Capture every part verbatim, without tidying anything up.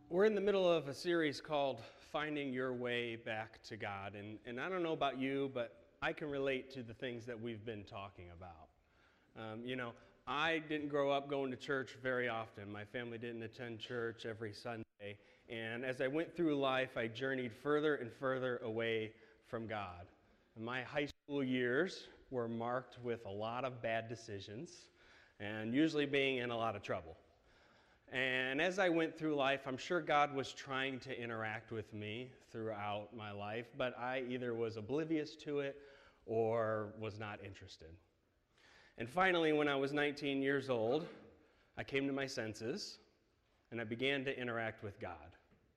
We're in the middle of a series called Finding Your Way Back to God. And, and I don't know about you, but I can relate to the things that we've been talking about. Um, you know, I didn't grow up going to church very often. My family didn't attend church every Sunday. And as I went through life, I journeyed further and further away from God. And my high school years were marked with a lot of bad decisions and usually being in a lot of trouble. And as I went through life, I'm sure God was trying to interact with me throughout my life, but I either was oblivious to it or was not interested. And finally, when I was nineteen years old, I came to my senses and I began to interact with God.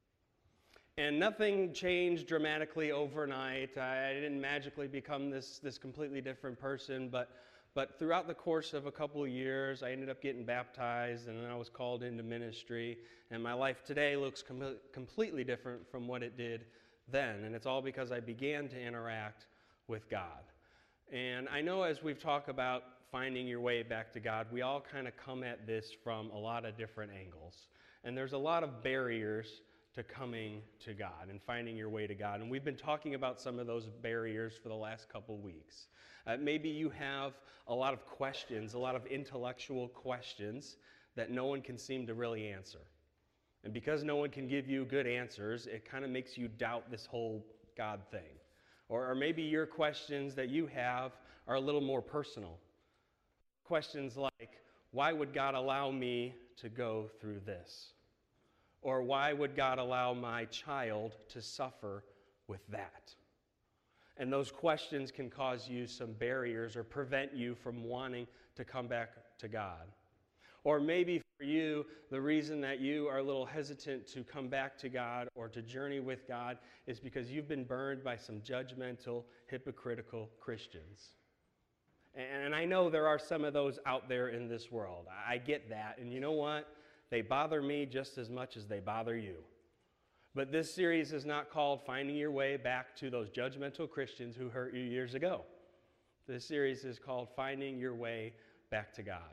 And nothing changed dramatically overnight. I didn't magically become this, this completely different person, but But throughout the course of a couple of years, I ended up getting baptized, and then I was called into ministry. And my life today looks com- completely different from what it did then. And it's all because I began to interact with God. And I know as we've talked about finding your way back to God, we all kind of come at this from a lot of different angles. And there's a lot of barriers to coming to God and finding your way to God. And we've been talking about some of those barriers for the last couple weeks. Uh, maybe you have a lot of questions, a lot of intellectual questions that no one can seem to really answer. And because no one can give you good answers, it kind of makes you doubt this whole God thing. Or, or maybe your questions that you have are a little more personal. Questions like, why would God allow me to go through this? Or why would God allow my child to suffer with that? And those questions can cause you some barriers or prevent you from wanting to come back to God. Or maybe for you, the reason that you are a little hesitant to come back to God or to journey with God is because you've been burned by some judgmental, hypocritical Christians. And I know there are some of those out there in this world. I get that. And you know what? They bother me just as much as they bother you. But this series is not called Finding Your Way Back to Those Judgmental Christians Who Hurt You Years Ago. This series is called Finding Your Way Back to God.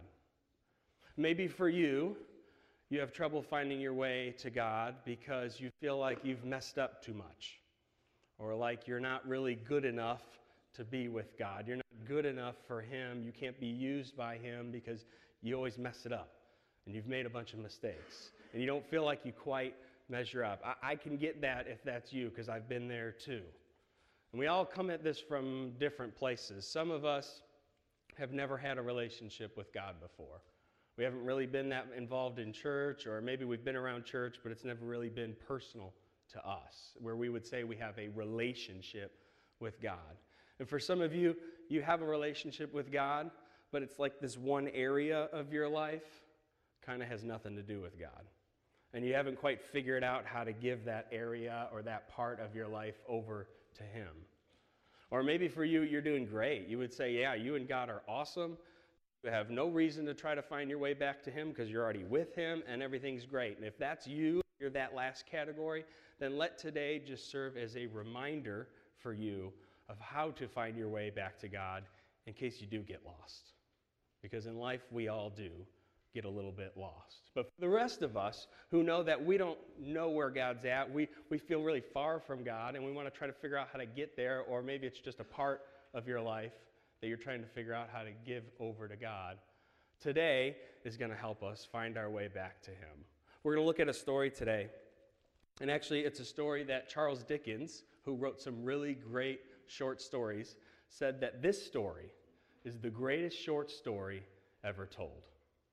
Maybe for you, you have trouble finding your way to God because you feel like you've messed up too much, or like you're not really good enough to be with God. You're not good enough for Him. You can't be used by Him because you always mess it up, and you've made a bunch of mistakes, and you don't feel like you quite measure up. I, I can get that if that's you, because I've been there too. And we all come at this from different places. Some of us have never had a relationship with God before. We haven't really been that involved in church, or maybe we've been around church, but it's never really been personal to us, where we would say we have a relationship with God. And for some of you, you have a relationship with God, but it's like this one area of your life kind of has nothing to do with God. And you haven't quite figured out how to give that area or that part of your life over to Him. Or maybe for you, you're doing great. You would say, yeah, you and God are awesome. You have no reason to try to find your way back to Him because you're already with Him and everything's great. And if that's you, you're that last category, then let today just serve as a reminder for you of how to find your way back to God in case you do get lost. Because in life, we all do get a little bit lost. But for the rest of us who know that we don't know where God's at, we, we feel really far from God, and we want to try to figure out how to get there, or maybe it's just a part of your life that you're trying to figure out how to give over to God. Today is going to help us find our way back to Him. We're going to look at a story today, and actually it's a story that Charles Dickens, who wrote some really great short stories, said that this story is the greatest short story ever told.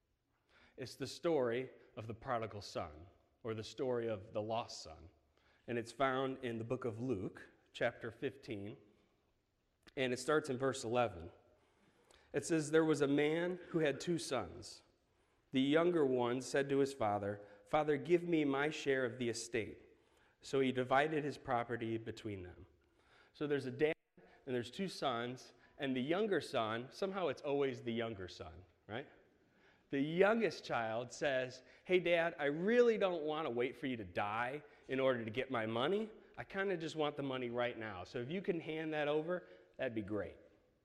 It's the story of the prodigal son, or the story of the lost son. And it's found in the book of Luke, chapter fifteen, and it starts in verse eleven. It says, "There was a man who had two sons. The younger one said to his father, 'Father, give me my share of the estate.' So he divided his property between them." So there's a dad, and there's two sons, and the younger son, somehow it's always the younger son, right? The youngest child says, "Hey, Dad, I really don't want to wait for you to die in order to get my money. I kind of just want the money right now. So if you can hand that over, that'd be great."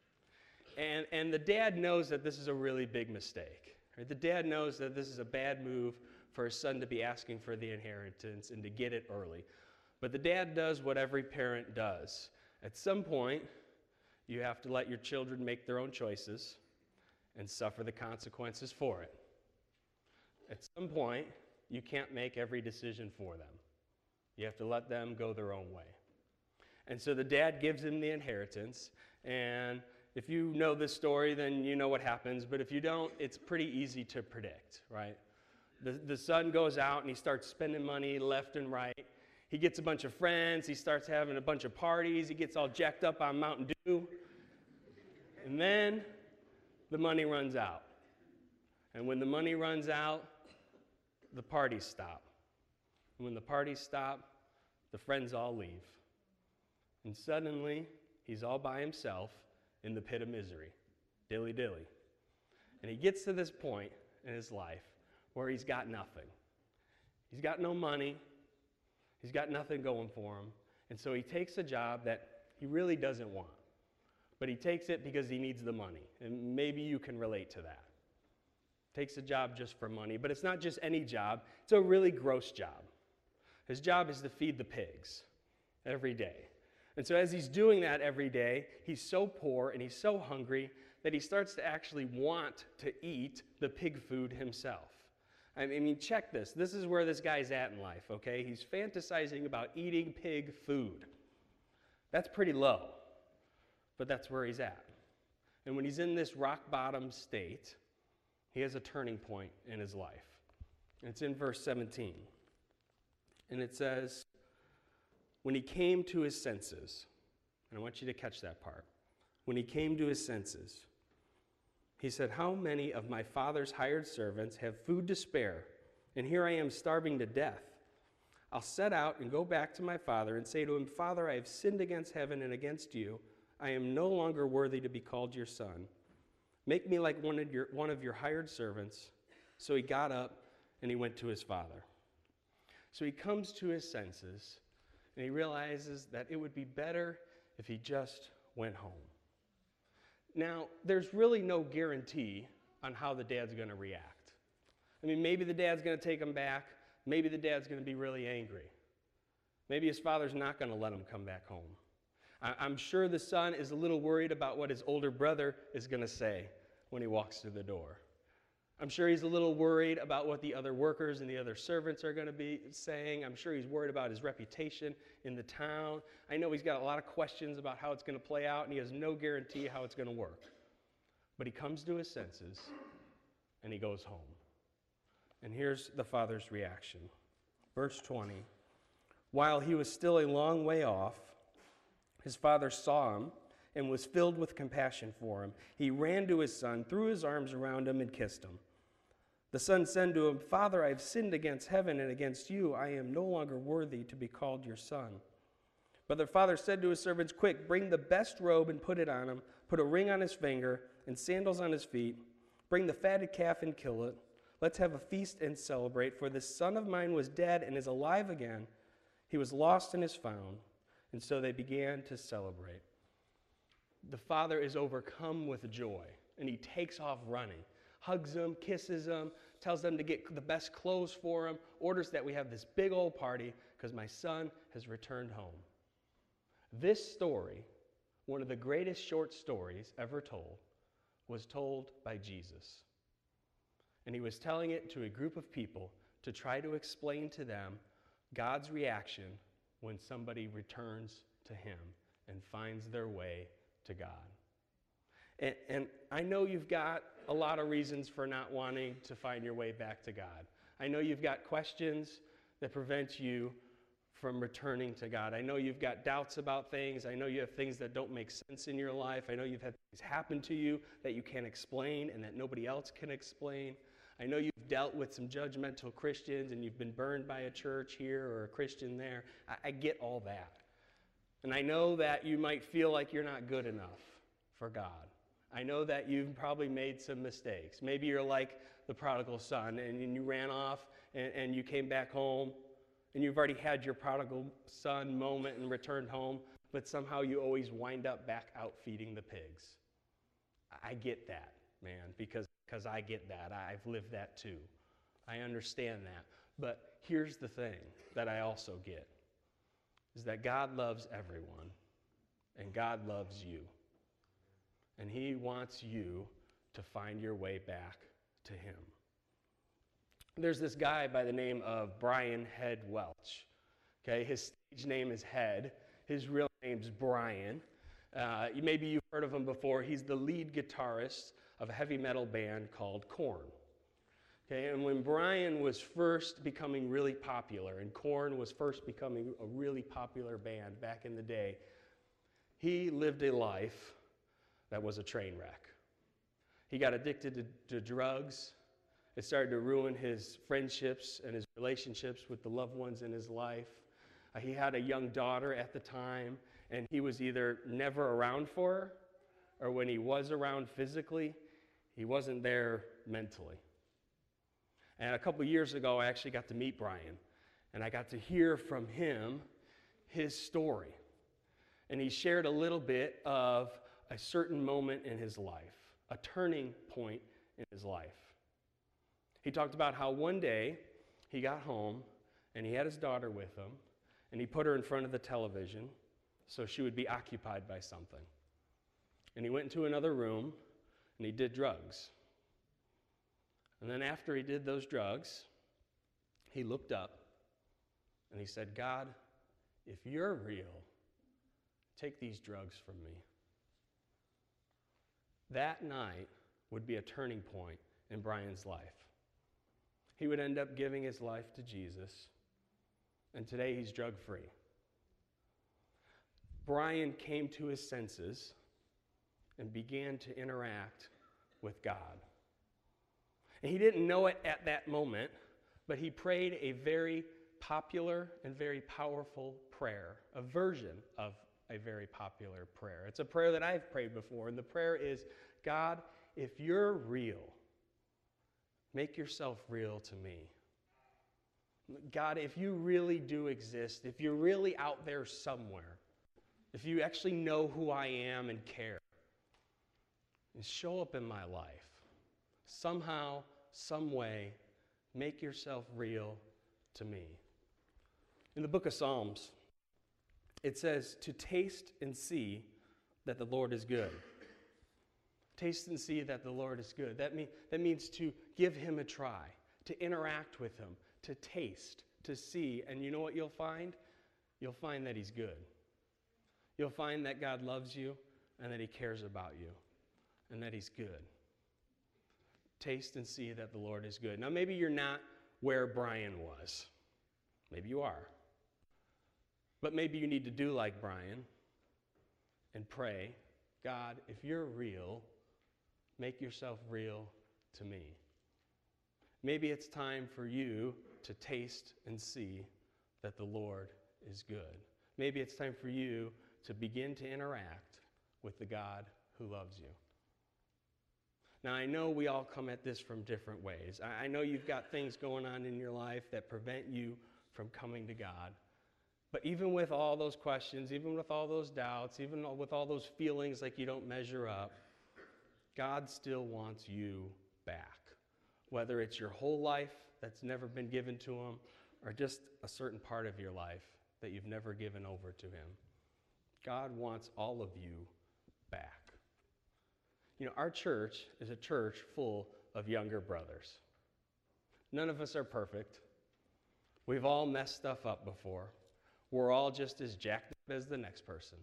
And, and the dad knows that this is a really big mistake. Right? The dad knows that this is a bad move for his son to be asking for the inheritance and to get it early. But the dad does what every parent does. At some point, you have to let your children make their own choices and suffer the consequences for it. At some point, you can't make every decision for them. You have to let them go their own way. And so the dad gives him the inheritance, and if you know this story, then you know what happens, but if you don't, it's pretty easy to predict, right? The, the son goes out and he starts spending money left and right. He gets a bunch of friends, he starts having a bunch of parties, he gets all jacked up on Mountain Dew, and then the money runs out. And when the money runs out, the parties stop. And when the parties stop, the friends all leave. And suddenly, he's all by himself in the pit of misery. Dilly dilly. And he gets to this point in his life where he's got nothing. He's got no money. He's got nothing going for him. And so he takes a job that he really doesn't want. But he takes it because he needs the money. And maybe you can relate to that. Takes a job just for money. But it's not just any job. It's a really gross job. His job is to feed the pigs every day. And so as he's doing that every day, he's so poor and he's so hungry that he starts to actually want to eat the pig food himself. I mean, check this. This is where this guy's at in life, okay? He's fantasizing about eating pig food. That's pretty low, but that's where he's at. And when he's in this rock-bottom state, he has a turning point in his life. And it's in verse seventeen. And it says, when he came to his senses, and I want you to catch that part. When he came to his senses, he said, how many of my father's hired servants have food to spare, and here I am starving to death? I'll set out and go back to my father and say to him, Father, I have sinned against heaven and against you. I am no longer worthy to be called your son. Make me like one of your, one of your hired servants. So he got up and he went to his father. So he comes to his senses, and he realizes that it would be better if he just went home. Now, there's really no guarantee on how the dad's going to react. I mean, maybe the dad's going to take him back. Maybe the dad's going to be really angry. Maybe his father's not going to let him come back home. I- I'm sure the son is a little worried about what his older brother is going to say when he walks through the door. I'm sure he's a little worried about what the other workers and the other servants are going to be saying. I'm sure he's worried about his reputation in the town. I know he's got a lot of questions about how it's going to play out, and he has no guarantee how it's going to work. But he comes to his senses, and he goes home. And here's the father's reaction. Verse twenty. While he was still a long way off, his father saw him and was filled with compassion for him. He ran to his son, threw his arms around him, and kissed him. The son said to him, Father, I have sinned against heaven and against you. I am no longer worthy to be called your son. But the father said to his servants, Quick, bring the best robe and put it on him. Put a ring on his finger and sandals on his feet. Bring the fatted calf and kill it. Let's have a feast and celebrate. For this son of mine was dead and is alive again. He was lost and is found. And so they began to celebrate. The father is overcome with joy, and he takes off running. Hugs them, kisses them, tells them to get the best clothes for him, orders that we have this big old party because my son has returned home. This story, one of the greatest short stories ever told, was told by Jesus. And he was telling it to a group of people to try to explain to them God's reaction when somebody returns to him and finds their way to God. And, and I know you've got a lot of reasons for not wanting to find your way back to God. I know you've got questions that prevent you from returning to God. I know you've got doubts about things. I know you have things that don't make sense in your life. I know you've had things happen to you that you can't explain and that nobody else can explain. I know you've dealt with some judgmental Christians and you've been burned by a church here or a Christian there. I, I get all that. And I know that you might feel like you're not good enough for God. I know that you've probably made some mistakes. Maybe you're like the prodigal son and you ran off and, and you came back home and you've already had your prodigal son moment and returned home, but somehow you always wind up back out feeding the pigs. I get that, man, because, because I get that. I've lived that too. I understand that. But here's the thing that I also get, is that God loves everyone, and God loves you. And he wants you to find your way back to him. There's this guy by the name of Brian Head Welch. Okay, his stage name is Head. His real name's Brian. Uh, maybe you've heard of him before. He's the lead guitarist of a heavy metal band called Korn. Okay, and when Brian was first becoming really popular, and Korn was first becoming a really popular band back in the day, he lived a life that was a train wreck. He got addicted to, to drugs. It started to ruin his friendships and his relationships with the loved ones in his life. Uh, he had a young daughter at the time, and he was either never around for her, or when he was around physically, he wasn't there mentally. And a couple years ago, I actually got to meet Brian, and I got to hear from him his story. And he shared a little bit of a certain moment in his life, a turning point in his life. He talked about how one day he got home, and he had his daughter with him, and he put her in front of the television so she would be occupied by something. And he went into another room, and he did drugs. And then after he did those drugs, he looked up, and he said, God, if you're real, take these drugs from me. That night would be a turning point in Brian's life. He would end up giving his life to Jesus, and today he's drug-free. Brian came to his senses and began to interact with God. And he didn't know it at that moment, but he prayed a very popular and very powerful prayer, a version of a very popular prayer. It's a prayer that I've prayed before, and the prayer is, God, if you're real, make yourself real to me. God, if you really do exist, if you're really out there somewhere, if you actually know who I am and care, and show up in my life, somehow, some way, make yourself real to me. In the book of Psalms, it says to taste and see that the Lord is good. Taste and see that the Lord is good. That, mean, that means to give him a try, to interact with him, to taste, to see. And you know what you'll find? You'll find that he's good. You'll find that God loves you and that he cares about you and that he's good. Taste and see that the Lord is good. Now, maybe you're not where Brian was. Maybe you are. But maybe you need to do like Brian and pray, God, if you're real, make yourself real to me. Maybe it's time for you to taste and see that the Lord is good. Maybe it's time for you to begin to interact with the God who loves you. Now, I know we all come at this from different ways. I know you've got things going on in your life that prevent you from coming to God. But even with all those questions, even with all those doubts, even with all those feelings like you don't measure up, God still wants you back. Whether it's your whole life that's never been given to him, or just a certain part of your life that you've never given over to him. God wants all of you back. You know, our church is a church full of younger brothers. None of us are perfect. We've all messed stuff up before. We're all just as jacked up as the next person.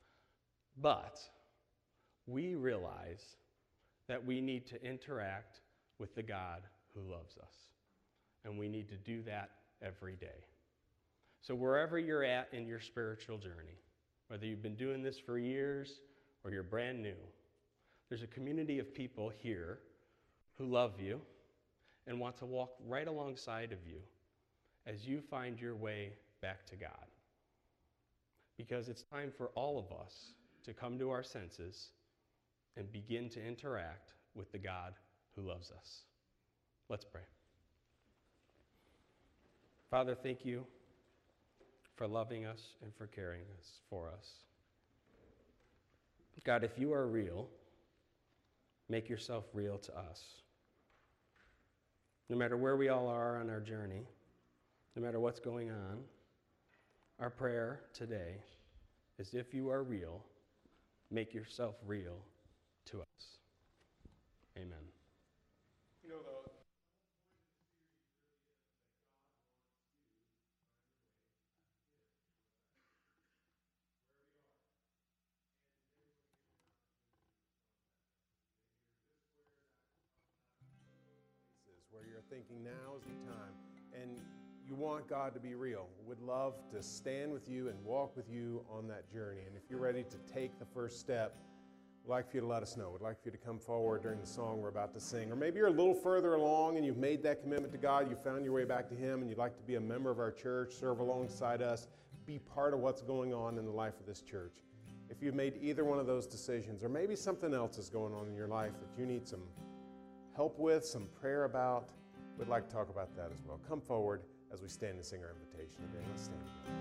But we realize that we need to interact with the God who loves us. And we need to do that every day. So wherever you're at in your spiritual journey, whether you've been doing this for years or you're brand new, there's a community of people here who love you and want to walk right alongside of you as you find your way back to God. Because it's time for all of us to come to our senses and begin to interact with the God who loves us. Let's pray. Father, thank you for loving us and for caring us for us. God, if you are real, make yourself real to us. no matter where we all are on our journey, no matter what's going on, our prayer today is, if you are real, make yourself real to us. Amen. You know, though, where you're thinking now is the time, and you want God to be real, would love to stand with you and walk with you on that journey. And if you're ready to take the first step, we'd like for you to let us know. We'd like for you to come forward during the song we're about to sing. Or maybe you're a little further along and you've made that commitment to God, you found your way back to Him, and you'd like to be a member of our church, serve alongside us, be part of what's going on in the life of this church. If you've made either one of those decisions, or maybe something else is going on in your life that you need some help with, some prayer about, we'd like to talk about that as well. Come forward as we stand and sing our invitation again. Let's stand together.